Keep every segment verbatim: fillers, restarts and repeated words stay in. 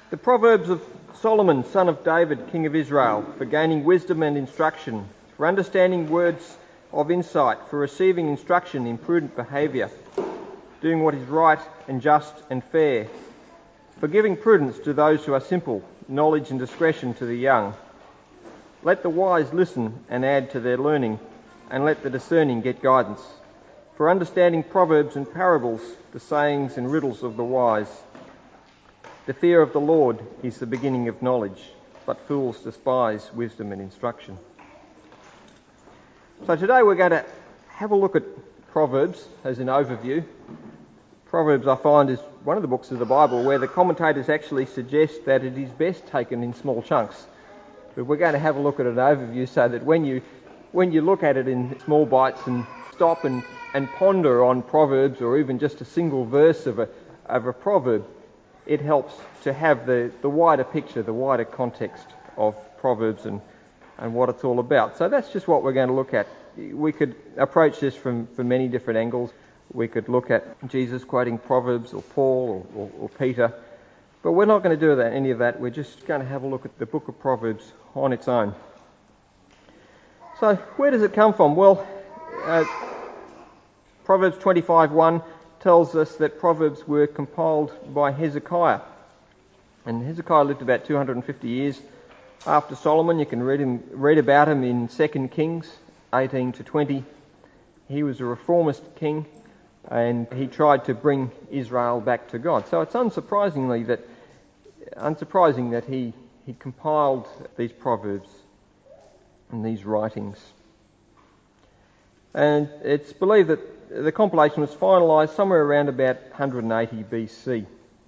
The Proverbs of Solomon, son of David, king of Israel, for gaining wisdom and instruction, for understanding words of insight, for receiving instruction in prudent behaviour, doing what is right and just and fair, for giving prudence to those who are simple, knowledge and discretion to the young. Let the wise listen and add to their learning, and let the discerning get guidance. For understanding proverbs and parables, the sayings and riddles of the wise. The fear of the Lord is the beginning of knowledge, but fools despise wisdom and instruction. So today we're going to have a look at Proverbs as an overview. Proverbs, I find, is one of the books of the Bible where the commentators actually suggest that it is best taken in small chunks. But we're going to have a look at an overview so that when you when you look at it in small bites and stop and, and ponder on Proverbs, or even just a single verse of a of a proverb, it helps to have the, the wider picture, the wider context of Proverbs and, and what it's all about. So that's just what we're going to look at. We could approach this from, from many different angles. We could look at Jesus quoting Proverbs, or Paul, or, or, or Peter. But we're not going to do that, any of that. We're just going to have a look at the book of Proverbs on its own. So where does it come from? Well, uh, Proverbs twenty-five one tells us that Proverbs were compiled by Hezekiah. And Hezekiah lived about two hundred fifty years after Solomon. You can read him, read about him in Second Kings eighteen to twenty. He was a reformist king, and he tried to bring Israel back to God. So it's unsurprisingly that, unsurprising that he, he compiled these proverbs and these writings. And it's believed that the compilation was finalised somewhere around about one hundred eighty B C.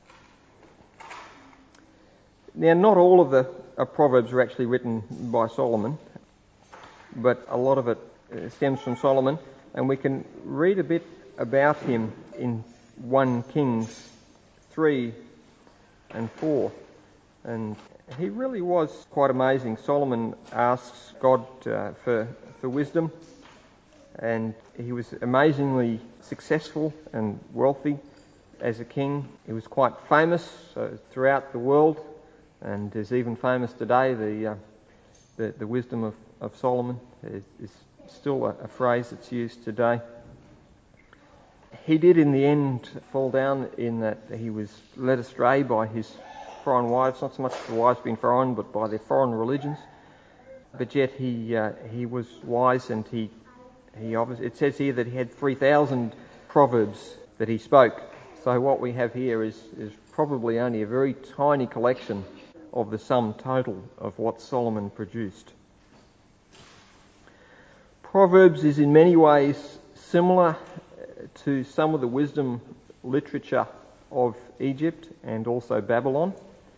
Now, not all of the uh, Proverbs were actually written by Solomon, but a lot of it uh, stems from Solomon, and we can read a bit about him in First Kings three and four. And he really was quite amazing. Solomon asks God uh, for, for wisdom, and he was amazingly successful and wealthy as a king. He was quite famous uh, throughout the world, and is even famous today. The uh, the, the wisdom of, of Solomon is, is still a, a phrase that's used today. He did in the end fall down in that he was led astray by his foreign wives, not so much the wives being foreign, but by their foreign religions. But yet he uh, he was wise, and he he obviously, it says here that he had three thousand proverbs that he spoke. So what we have here is is probably only a very tiny collection of the sum total of what Solomon produced. Proverbs is in many ways similar to some of the wisdom literature of Egypt and also Babylon.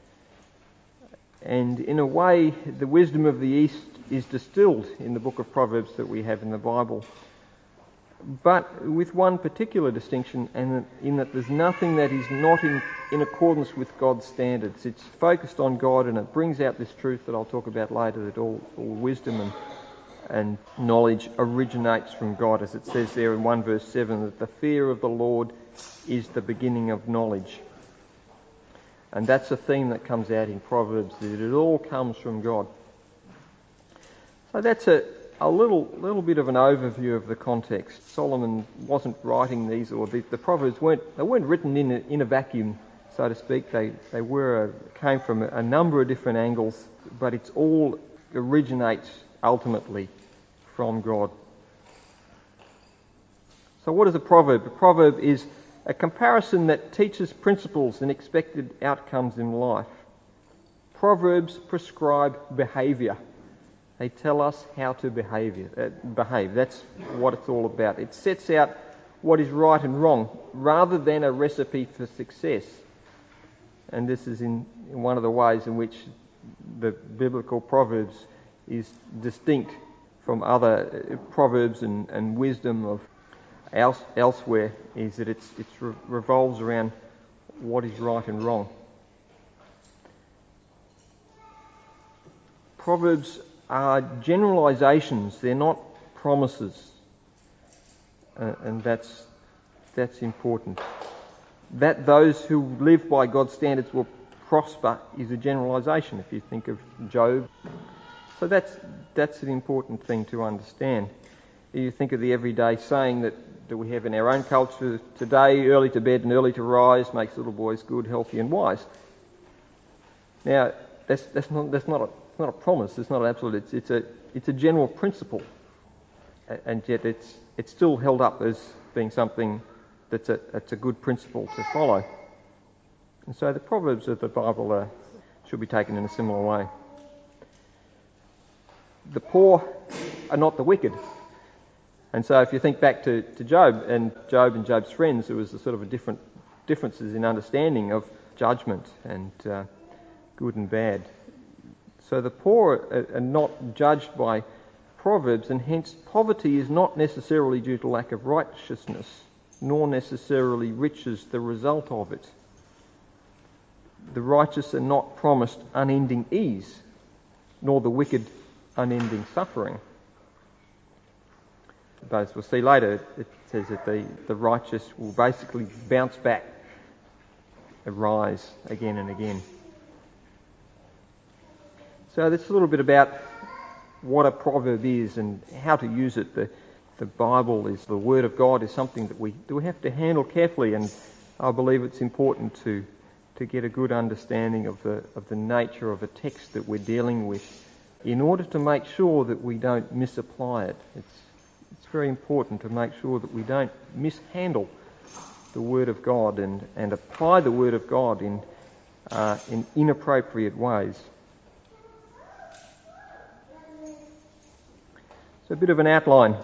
And in a way, the wisdom of the East is distilled in the book of Proverbs that we have in the Bible. But with one particular distinction, and in that there's nothing that is not in, in accordance with God's standards. It's focused on God, and it brings out this truth that I'll talk about later, that all, all wisdom and, and knowledge originates from God, as it says there in one verse seven, that the fear of the Lord is the beginning of knowledge. And that's a theme that comes out in Proverbs, that it all comes from God. So that's a, a little little bit of an overview of the context. Solomon wasn't writing these, or the, the Proverbs weren't they weren't written in a, in a vacuum, so to speak. They they were came from a, a number of different angles, but it's all originates ultimately from God. So what is a proverb? A proverb is a comparison that teaches principles and expected outcomes in life. Proverbs prescribe behaviour. They tell us how to behave. Uh, behave. That's what it's all about. It sets out what is right and wrong, rather than a recipe for success. And this is in, in one of the ways in which the biblical Proverbs is distinct from other uh, proverbs and, and wisdom of else, elsewhere, is that it's it re- revolves around what is right and wrong. Proverbs are generalisations, they're not promises, uh, and that's that's important. That those who live by God's standards will prosper is a generalisation if you think of Job. So that's that's an important thing to understand. You think of the everyday saying that, that we have in our own culture today, early to bed and early to rise makes little boys good, healthy and wise. Now, that's that's not that's not a it's not a promise, it's not an absolute, it's it's a it's a general principle. And yet it's it's still held up as being something that's a that's a good principle to follow. And so the Proverbs of the Bible are, should be taken in a similar way. The poor are not the wicked. And so if you think back to, to Job and Job and Job's friends, there was a sort of a different differences in understanding of judgment and uh, good and bad. So the poor are, are not judged by Proverbs, and hence poverty is not necessarily due to lack of righteousness, nor necessarily riches the result of it. The righteous are not promised unending ease, nor the wicked unending suffering. But as we'll see later, it says that the, the righteous will basically bounce back, arise again and again. So that's a little bit about what a proverb is and how to use it. The, the Bible is, the Word of God is something that we, that we have to handle carefully, and I believe it's important to, to get a good understanding of the, of the nature of a text that we're dealing with in order to make sure that we don't misapply it. It's It's very important to make sure that we don't mishandle the Word of God and, and apply the Word of God in uh, in inappropriate ways. So a bit of an outline.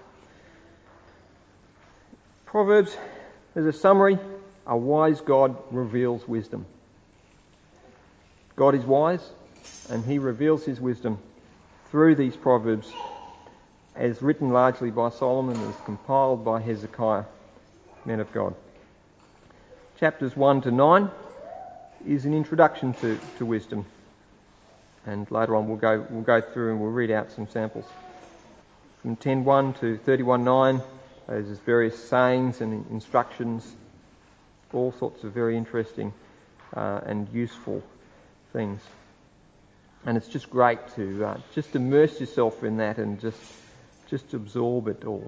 Proverbs, as a summary, a wise God reveals wisdom. God is wise, and he reveals his wisdom through these Proverbs, as written largely by Solomon, as compiled by Hezekiah, men of God. Chapters one to nine is an introduction to, to wisdom, and later on we'll go we'll go through and we'll read out some samples. From ten one to thirty-one nine, there's various sayings and instructions, all sorts of very interesting uh, and useful things. And it's just great to uh, just immerse yourself in that and just just absorb it all.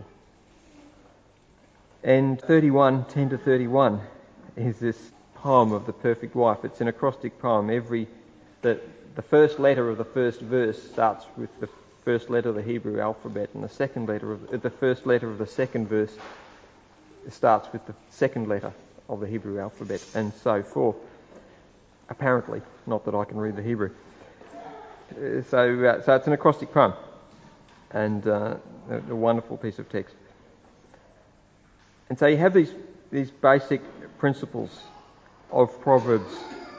And thirty-one, ten to thirty-one is this poem of the perfect wife. It's an acrostic poem. Every the the first letter of the first verse starts with the first letter of the Hebrew alphabet, and the second letter of the first letter of the second verse starts with the second letter of the Hebrew alphabet, and so forth. Apparently, not that I can read the Hebrew. So, uh, so it's an acrostic poem, and uh, a, a wonderful piece of text. And so you have these these basic principles of Proverbs,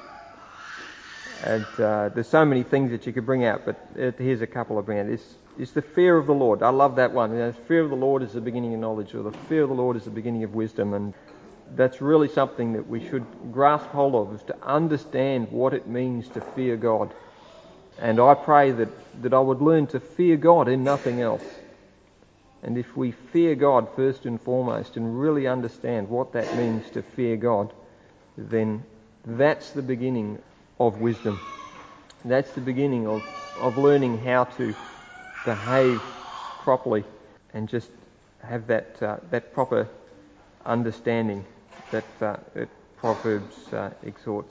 and uh, there's so many things that you could bring out, but uh, here's a couple of bring out. This is the fear of the Lord. I love that one. You know, the fear of the Lord is the beginning of knowledge, or the fear of the Lord is the beginning of wisdom, and that's really something that we should grasp hold of, is to understand what it means to fear God. And I pray that, that I would learn to fear God in nothing else. And if we fear God first and foremost and really understand what that means to fear God, then that's the beginning of wisdom. That's the beginning of, of learning how to behave properly and just have that uh, that proper understanding that, uh, that Proverbs uh, exhorts.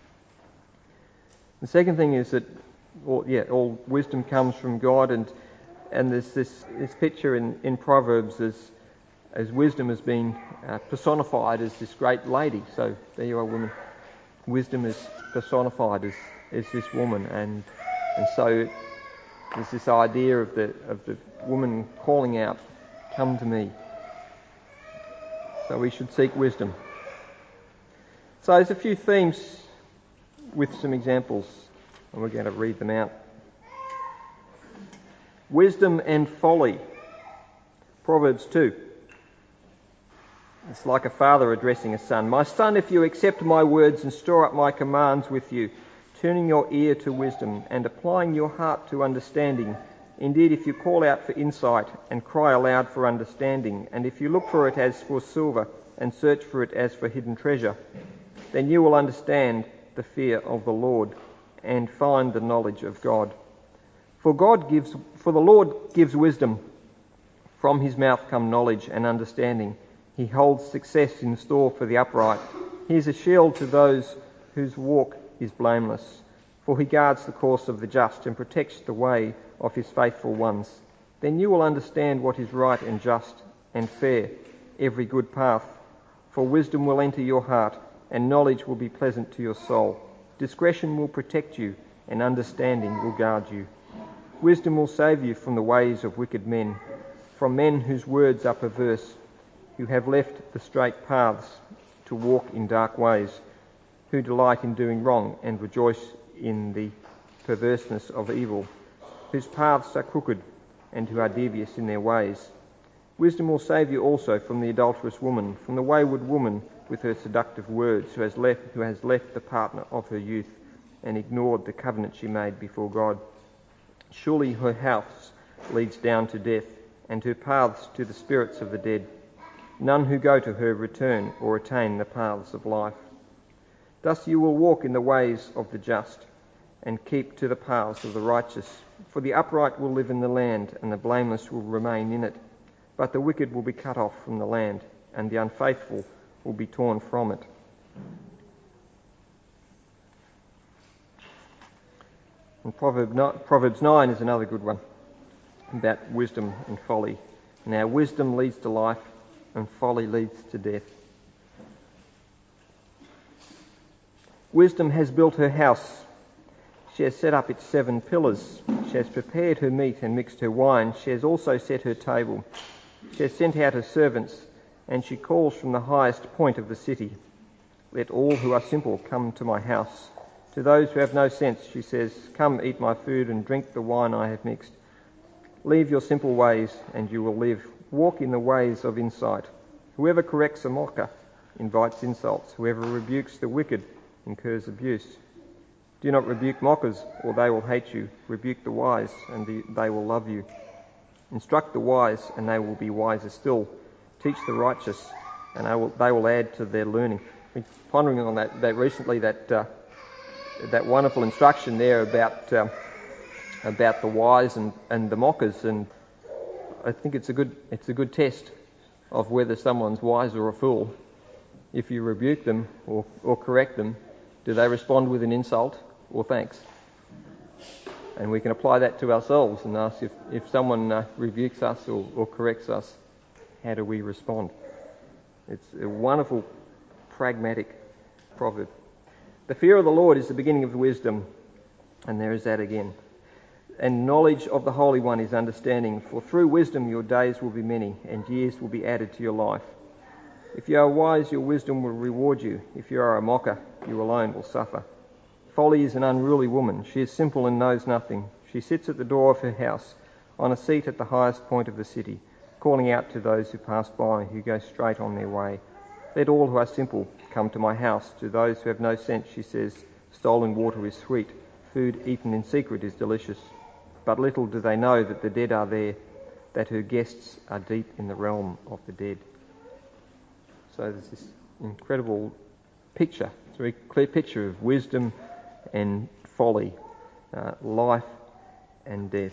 The second thing is that all, yeah, all wisdom comes from God, and and there's this, this picture in, in Proverbs as as wisdom has been uh, personified as this great lady. So there you are, woman. Wisdom is personified as, as this woman, and and so there's this idea of the of the woman calling out, "Come to me." So we should seek wisdom. So there's a few themes with some examples, and we're going to read them out. Wisdom and folly. Proverbs two. It's like a father addressing a son. "My son, if you accept my words and store up my commands with you, turning your ear to wisdom and applying your heart to understanding, indeed if you call out for insight and cry aloud for understanding, and if you look for it as for silver and search for it as for hidden treasure, then you will understand the fear of the Lord, and find the knowledge of God. For God gives, for the Lord gives wisdom. From his mouth come knowledge and understanding. He holds success in store for the upright. He is a shield to those whose walk is blameless. For he guards the course of the just and protects the way of his faithful ones. Then you will understand what is right and just and fair, every good path. For wisdom will enter your heart, and knowledge will be pleasant to your soul. Discretion will protect you, and understanding will guard you. Wisdom will save you from the ways of wicked men, from men whose words are perverse, who have left the straight paths to walk in dark ways, who delight in doing wrong and rejoice in the perverseness of evil, whose paths are crooked and who are devious in their ways. Wisdom will save you also from the adulterous woman, from the wayward woman with her seductive words, who has left, who has left the partner of her youth and ignored the covenant she made before God. Surely her house leads down to death, and her paths to the spirits of the dead. None who go to her return or attain the paths of life. Thus you will walk in the ways of the just, and keep to the paths of the righteous. For the upright will live in the land, and the blameless will remain in it. But the wicked will be cut off from the land, and the unfaithful will be torn from it. And Proverbs nine is another good one, about wisdom and folly. Now wisdom leads to life, and folly leads to death. Wisdom has built her house. She has set up its seven pillars. She has prepared her meat and mixed her wine. She has also set her table. She has sent out her servants, and she calls from the highest point of the city. Let all who are simple come to my house. To those who have no sense, she says, come eat my food and drink the wine I have mixed. Leave your simple ways, and you will live. Walk in the ways of insight. Whoever corrects a mocker invites insults. Whoever rebukes the wicked incurs abuse. Do not rebuke mockers, or they will hate you. Rebuke the wise, and they will love you. Instruct the wise, and they will be wiser still. Teach the righteous, and they will, they will add to their learning. I've been pondering on that, that recently, that uh, that wonderful instruction there about uh, about the wise and, and the mockers, and I think it's a good it's a good test of whether someone's wise or a fool. If you rebuke them or, or correct them, do they respond with an insult or thanks? And we can apply that to ourselves and ask if, if someone uh, rebukes us or, or corrects us, how do we respond? It's a wonderful, pragmatic proverb. The fear of the Lord is the beginning of wisdom, and there is that again. And knowledge of the Holy One is understanding, for through wisdom your days will be many, and years will be added to your life. If you are wise, your wisdom will reward you. If you are a mocker, you alone will suffer. Folly is an unruly woman. She is simple and knows nothing. She sits at the door of her house, on a seat at the highest point of the city, calling out to those who pass by, who go straight on their way. Let all who are simple come to my house. To those who have no sense, she says, stolen water is sweet. Food eaten in secret is delicious. But little do they know that the dead are there, that her guests are deep in the realm of the dead. So there's this incredible picture, it's a very clear picture of wisdom and folly, uh, life and death.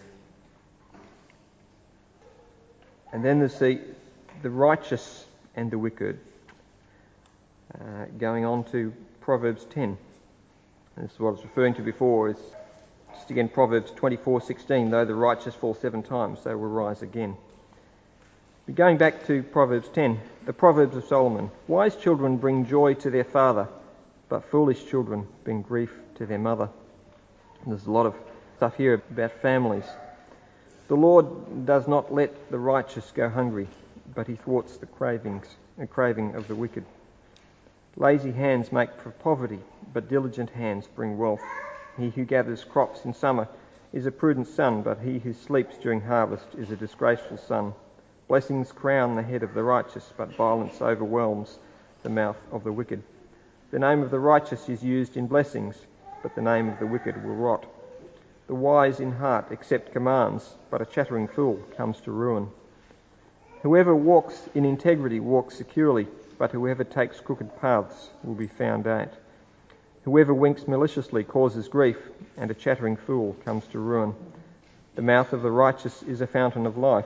And then there's the, the righteous and the wicked. Uh, going on to Proverbs ten. This is what I was referring to before. It's just again Proverbs twenty-four sixteen. Though the righteous fall seven times, they will rise again. But going back to Proverbs ten, the Proverbs of Solomon. Wise children bring joy to their father, but foolish children bring grief to their mother. And there's a lot of stuff here about families. The Lord does not let the righteous go hungry, but he thwarts the cravings, the craving of the wicked. Lazy hands make for poverty, but diligent hands bring wealth. He who gathers crops in summer is a prudent son, but he who sleeps during harvest is a disgraceful son. Blessings crown the head of the righteous, but violence overwhelms the mouth of the wicked. The name of the righteous is used in blessings, but the name of the wicked will rot. The wise in heart accept commands, but a chattering fool comes to ruin. Whoever walks in integrity walks securely, but whoever takes crooked paths will be found out. Whoever winks maliciously causes grief, and a chattering fool comes to ruin. The mouth of the righteous is a fountain of life,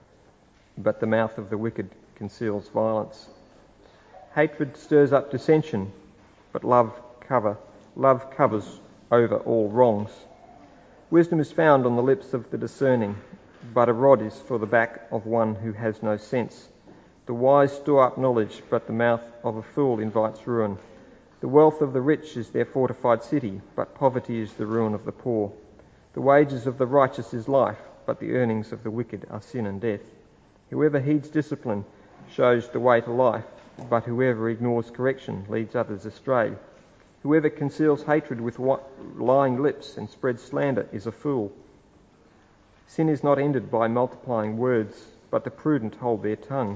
but the mouth of the wicked conceals violence. Hatred stirs up dissension, but love cover love covers over all wrongs. Wisdom is found on the lips of the discerning, but a rod is for the back of one who has no sense. The wise store up knowledge, but the mouth of a fool invites ruin. The wealth of the rich is their fortified city, but poverty is the ruin of the poor. The wages of the righteous is life, but the earnings of the wicked are sin and death. Whoever heeds discipline shows the way to life, but whoever ignores correction leads others astray. Whoever conceals hatred with lying lips and spreads slander is a fool. Sin is not ended by multiplying words, but the prudent hold their tongues.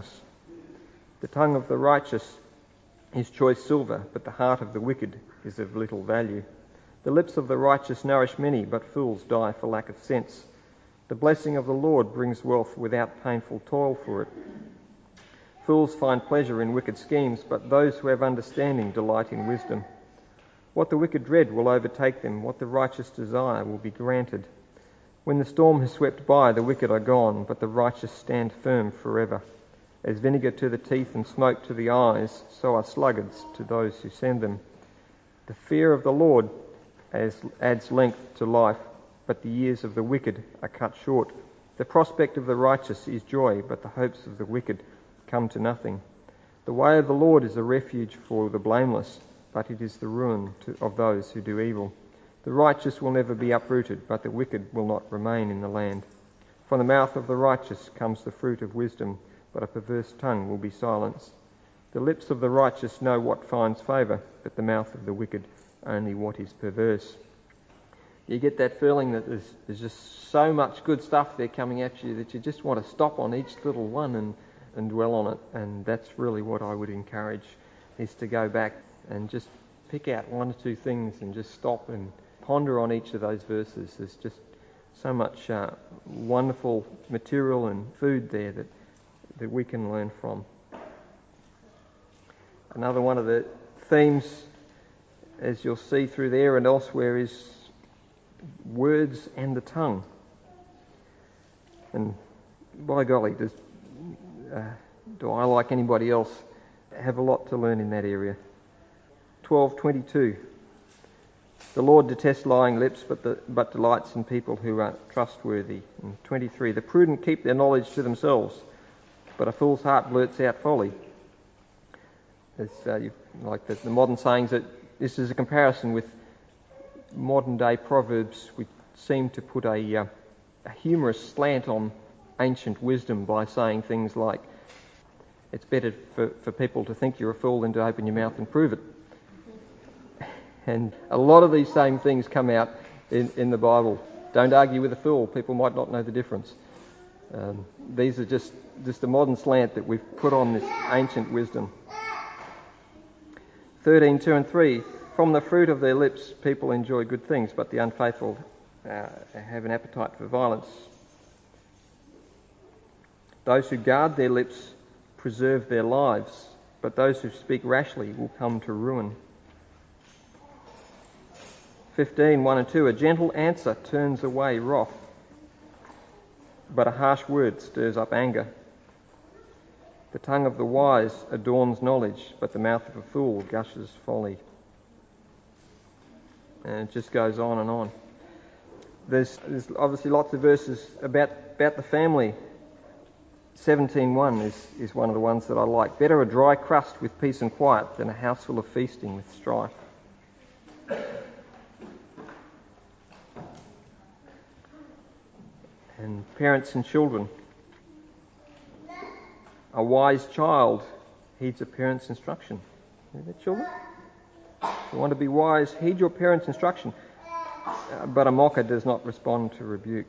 The tongue of the righteous is choice silver, but the heart of the wicked is of little value. The lips of the righteous nourish many, but fools die for lack of sense. The blessing of the Lord brings wealth without painful toil for it. Fools find pleasure in wicked schemes, but those who have understanding delight in wisdom. What the wicked dread will overtake them, what the righteous desire will be granted. When the storm has swept by, the wicked are gone, but the righteous stand firm forever. As vinegar to the teeth and smoke to the eyes, so are sluggards to those who send them. The fear of the Lord adds length to life, but the years of the wicked are cut short. The prospect of the righteous is joy, but the hopes of the wicked come to nothing. The way of the Lord is a refuge for the blameless, but it is the ruin to, of those who do evil. The righteous will never be uprooted, but the wicked will not remain in the land. From the mouth of the righteous comes the fruit of wisdom, but a perverse tongue will be silenced. The lips of the righteous know what finds favour, but the mouth of the wicked only what is perverse. You get that feeling that there's, there's just so much good stuff there coming at you that you just want to stop on each little one and, and dwell on it. And that's really what I would encourage, is to go back and just pick out one or two things and just stop and ponder on each of those verses. There's just so much uh, wonderful material and food there that, that we can learn from. Another one of the themes, as you'll see through there and elsewhere, is words and the tongue. And by golly, does, uh, do I, like anybody else, have a lot to learn in that area. twelve twenty-two. The Lord detests lying lips, but, the, but delights in people who are trustworthy. And twenty-three. The prudent keep their knowledge to themselves, but a fool's heart blurts out folly. It's, uh, you, like the, the modern sayings, that this is a comparison with modern day proverbs which seem to put a, uh, a humorous slant on ancient wisdom by saying things like, it's better for, for people to think you're a fool than to open your mouth and prove it. And a lot of these same things come out in, in the Bible. Don't argue with a fool, people might not know the difference. Um, these are just, just a modern slant that we've put on this ancient wisdom. thirteen, two and three. From the fruit of their lips people enjoy good things, but the unfaithful uh, have an appetite for violence. Those who guard their lips preserve their lives, but those who speak rashly will come to ruin. fifteen, one and two. A gentle answer turns away wrath, but a harsh word stirs up anger. The tongue of the wise adorns knowledge, but the mouth of a fool gushes folly. And it just goes on and on. There's, there's obviously lots of verses about, about the family. seventeen one is, is one of the ones that I like. Better a dry crust with peace and quiet than a house full of feasting with strife. And parents and children. A wise child heeds a parent's instruction. Hear that, children? If you want to be wise, heed your parents' instruction. Uh, but a mocker does not respond to rebuke.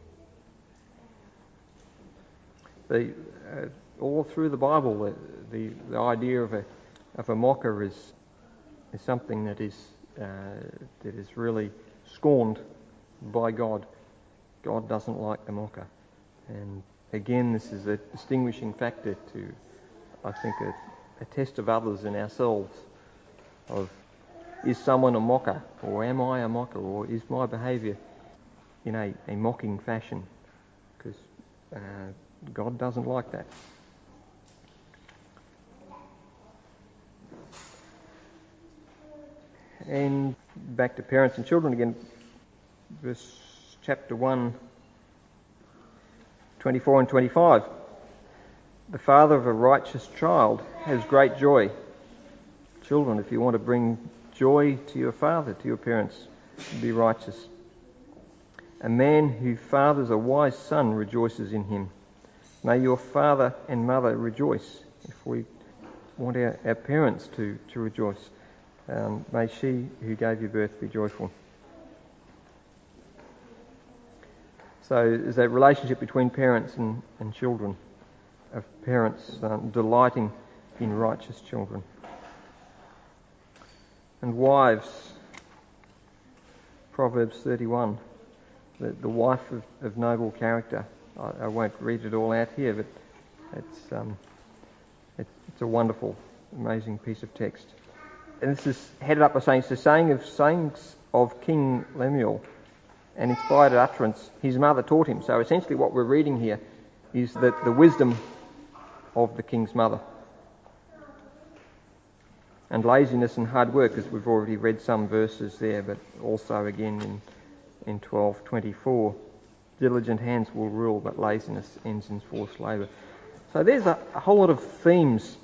The, uh, all through the Bible, the, the, the idea of a of a mocker is is something that is uh, that is really scorned by God. God doesn't like the mocker, and again, this is a distinguishing factor to, I think, a, a test of others and ourselves, of is someone a mocker? Or am I a mocker? Or is my behaviour in a, a mocking fashion? Because uh, God doesn't like that. And back to parents and children again, verse chapter one, twenty-four and twenty-five. The father of a righteous child has great joy. Children, if you want to bring joy to your father, to your parents, be righteous. A man who fathers a wise son rejoices in him. May your father and mother rejoice. If we want our, our parents to, to rejoice, um, may she who gave you birth be joyful. So there's that relationship between parents and, and children, of parents um, delighting in righteous children. And wives, Proverbs thirty-one, the, the wife of, of noble character. I, I won't read it all out here, but it's, um, it, it's a wonderful, amazing piece of text. And this is headed up by saying, it's the saying of sayings of King Lemuel, and inspired utterance his mother taught him. So essentially what we're reading here is that the wisdom of the king's mother. And laziness and hard work, as we've already read some verses there, but also again in, in twelve twenty-four, diligent hands will rule, but laziness ends in forced labour. So there's a, a whole lot of themes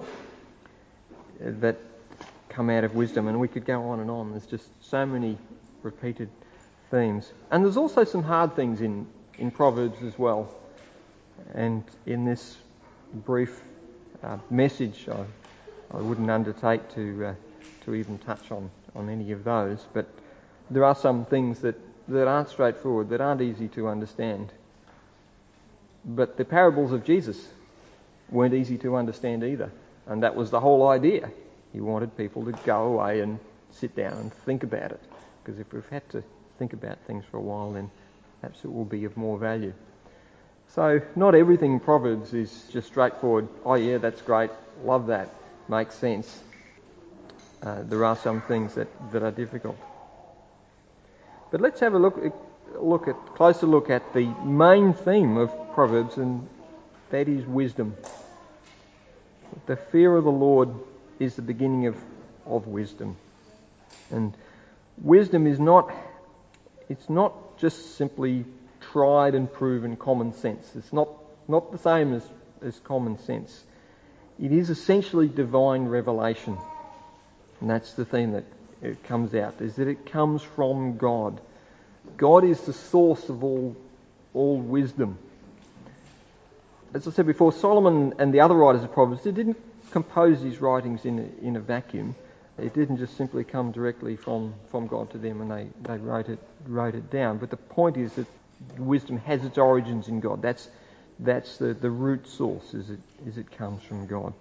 that come out of wisdom, and we could go on and on. There's just so many repeated themes. And there's also some hard things in, in Proverbs as well. And in this brief uh, message, I, I wouldn't undertake to uh, to even touch on, on any of those. But there are some things that, that aren't straightforward, that aren't easy to understand. But the parables of Jesus weren't easy to understand either. And that was the whole idea. He wanted people to go away and sit down and think about it. Because if we've had to think about things for a while, then perhaps it will be of more value. So not everything in Proverbs is just straightforward. Oh yeah, that's great, love that, makes sense. Uh, there are some things that, that are difficult. But let's have a look, look at closer look at the main theme of Proverbs, and that is wisdom. The fear of the Lord is the beginning of, of wisdom. And wisdom is not, it's not just simply tried and proven common sense. It's not, not the same as, as common sense. It is essentially divine revelation. And that's the thing that it comes out, is that it comes from God. God is the source of all, all wisdom. As I said before, Solomon and the other writers of Proverbs, they didn't compose these writings in a, in a vacuum. It didn't just simply come directly from, from God to them and they, they wrote it wrote it down. But the point is that wisdom has its origins in God. That's that's the, the root source, is it is it comes from God.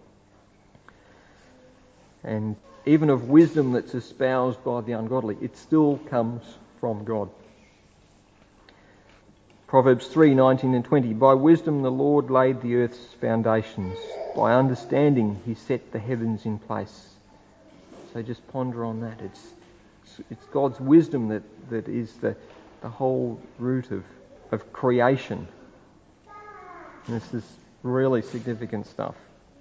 And even of wisdom that's espoused by the ungodly, it still comes from God. Proverbs three, nineteen and twenty. By wisdom the Lord laid the earth's foundations. By understanding he set the heavens in place. So just ponder on that. It's it's God's wisdom that, that is the, the whole root of, of creation. And this is really significant stuff.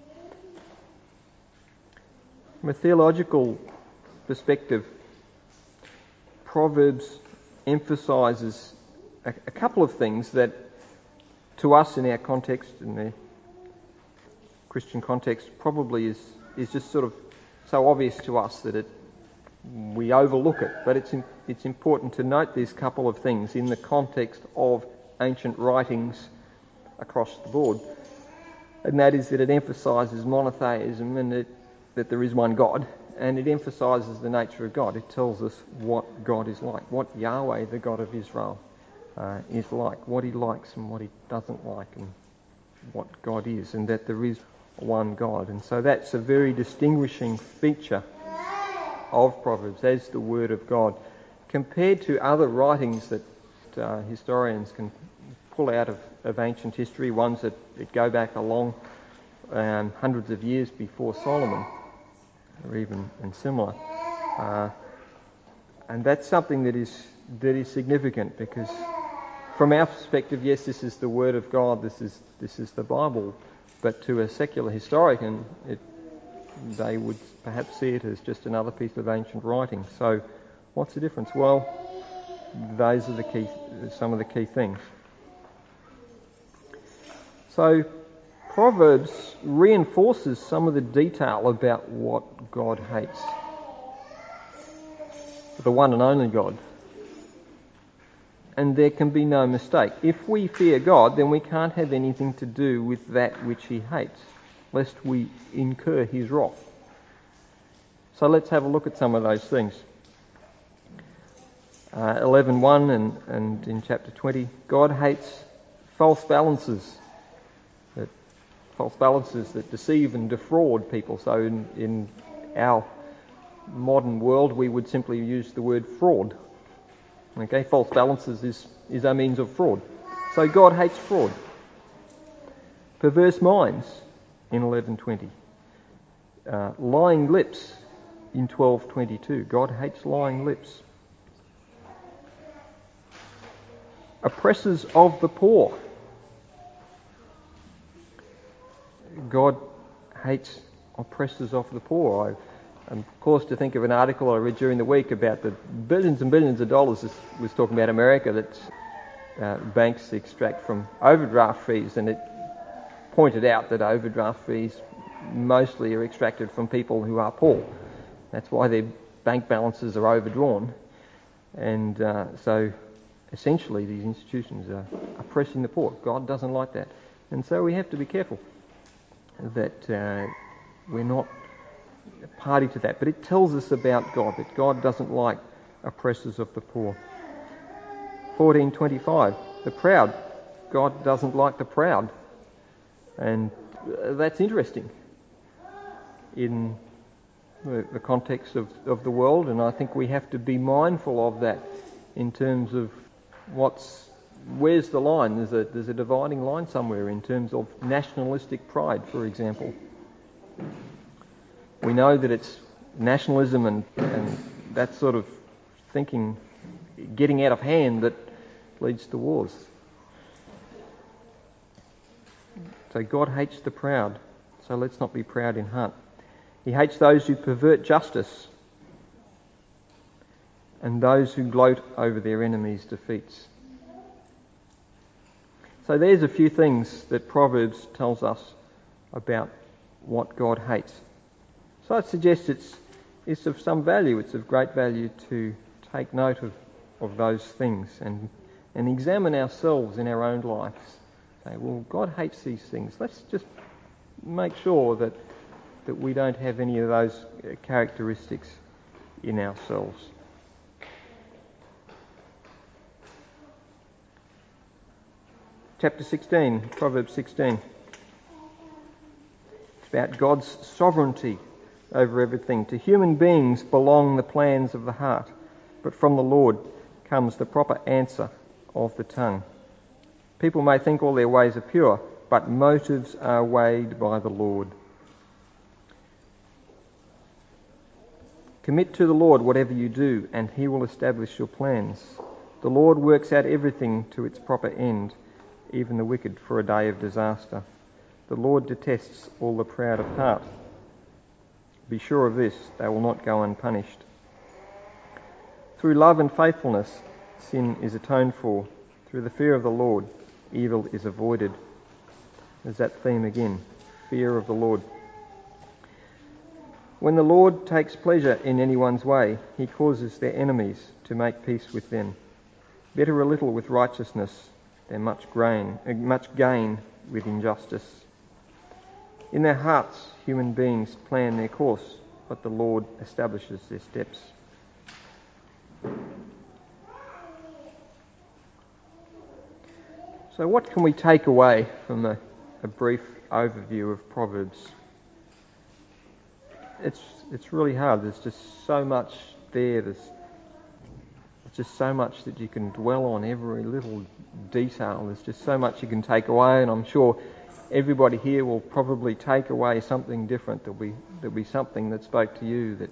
From a theological perspective, Proverbs emphasises a, a couple of things that to us in our context, in the Christian context, probably is, is just sort of so obvious to us that it we overlook it. But it's it's important to note these couple of things in the context of ancient writings across the board. And that is that it emphasises monotheism and it, that there is one God, and it emphasises the nature of God. It tells us what God is like, what Yahweh, the God of Israel, uh, is like, what he likes and what he doesn't like, and what God is, and that there is one God. And so that's a very distinguishing feature of Proverbs as the Word of God, compared to other writings that uh, historians can pull out of, of ancient history, ones that, that go back a long um, hundreds of years before Solomon, or even and similar. Uh, and that's something that is that is significant, because from our perspective, yes, this is the Word of God, this is this is the Bible, but to a secular historian, it, they would perhaps see it as just another piece of ancient writing. So, what's the difference? Well, those are the key, some of the key things. So, Proverbs reinforces some of the detail about what God hates. The one and only God. And there can be no mistake. If we fear God, then we can't have anything to do with that which he hates, lest we incur his wrath. So let's have a look at some of those things. Uh, eleven one and, and in chapter twenty, God hates false balances. That, false balances that deceive and defraud people. So in, in our modern world, we would simply use the word fraud. Okay, false balances is, is a means of fraud. So God hates fraud. Perverse minds in eleven twenty. Uh, lying lips in twelve twenty-two. God hates lying lips. Oppressors of the poor. God hates oppressors of the poor. I, I'm of course to think of an article I read during the week about the billions and billions of dollars. This was talking about America that uh, banks extract from overdraft fees, and it pointed out that overdraft fees mostly are extracted from people who are poor. That's why their bank balances are overdrawn. And uh, so essentially these institutions are oppressing the poor. God doesn't like that. And so we have to be careful that uh, we're not party to that. But it tells us about God, that God doesn't like oppressors of the poor. fourteen twenty-five, the proud. God doesn't like the proud. And uh, that's interesting in the, the context of, of the world, and I think we have to be mindful of that in terms of what's where's the line. There's a there's a dividing line somewhere in terms of nationalistic pride, for example. We know that it's nationalism and, and that sort of thinking getting out of hand that leads to wars. So God hates the proud, so let's not be proud in heart. He hates those who pervert justice and those who gloat over their enemies' defeats. So there's a few things that Proverbs tells us about what God hates. So I suggest it's, it's of some value, it's of great value to take note of, of those things and, and examine ourselves in our own lives. Say, well, God hates these things. Let's just make sure that that we don't have any of those characteristics in ourselves. Chapter sixteen, Proverbs sixteen. It's about God's sovereignty over everything. To human beings belong the plans of the heart, but from the Lord comes the proper answer of the tongue. People may think all their ways are pure, but motives are weighed by the Lord. Commit to the Lord whatever you do, and he will establish your plans. The Lord works out everything to its proper end, even the wicked for a day of disaster. The Lord detests all the proud of heart. Be sure of this, they will not go unpunished. Through love and faithfulness, sin is atoned for. Through the fear of the Lord, evil is avoided. There's that theme again, fear of the Lord. When the Lord takes pleasure in anyone's way, he causes their enemies to make peace with them. Better a little with righteousness than much grain, much gain with injustice. In their hearts, human beings plan their course, but the Lord establishes their steps. So what can we take away from a, a brief overview of Proverbs? It's it's really hard. There's just so much there. There's just so much that you can dwell on, every little detail. There's just so much you can take away, and I'm sure everybody here will probably take away something different. There'll be there'll be something that spoke to you that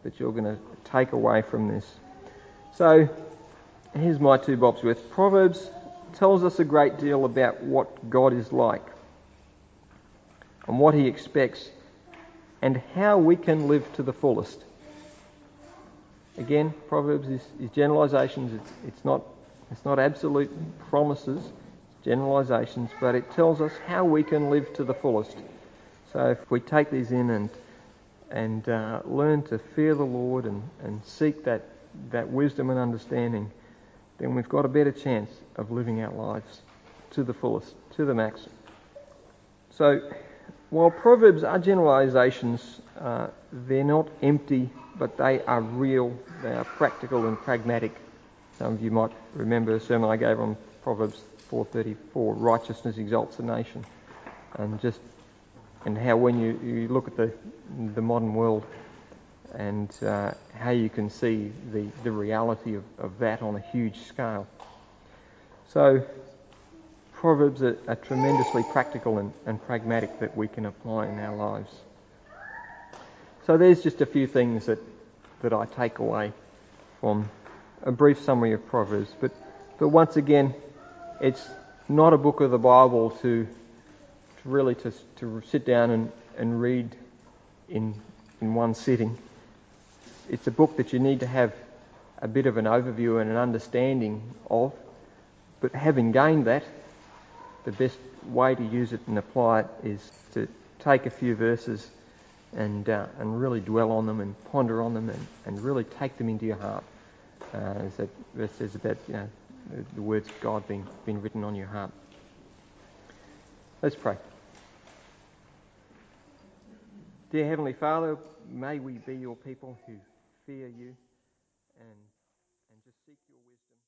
that you're going to take away from this. So, here's my two bobs worth. Proverbs tells us a great deal about what God is like and what he expects and how we can live to the fullest. Again, Proverbs is, is generalisations. It's, it's not it's not absolute promises, it's generalisations, but it tells us how we can live to the fullest. So if we take these in and and uh, learn to fear the Lord and, and seek that, that wisdom and understanding, then we've got a better chance of living our lives to the fullest, to the max. So, while Proverbs are generalisations, uh, they're not empty, but they are real, they are practical and pragmatic. Some of you might remember a sermon I gave on Proverbs four thirty-four, righteousness exalts a nation, and just and how when you, you look at the the modern world and uh, how you can see the, the reality of, of that on a huge scale. So, Proverbs are, are tremendously practical and, and pragmatic that we can apply in our lives. So there's just a few things that, that I take away from a brief summary of Proverbs. But, but once again, it's not a book of the Bible to, to really to, to sit down and, and read in in one sitting. It's a book that you need to have a bit of an overview and an understanding of. But having gained that, the best way to use it and apply it is to take a few verses and uh, and really dwell on them and ponder on them and, and really take them into your heart. Uh, as that verse says about, you know, the, the words of God being, being written on your heart. Let's pray. Dear Heavenly Father, may we be your people who fear you and and just seek your wisdom.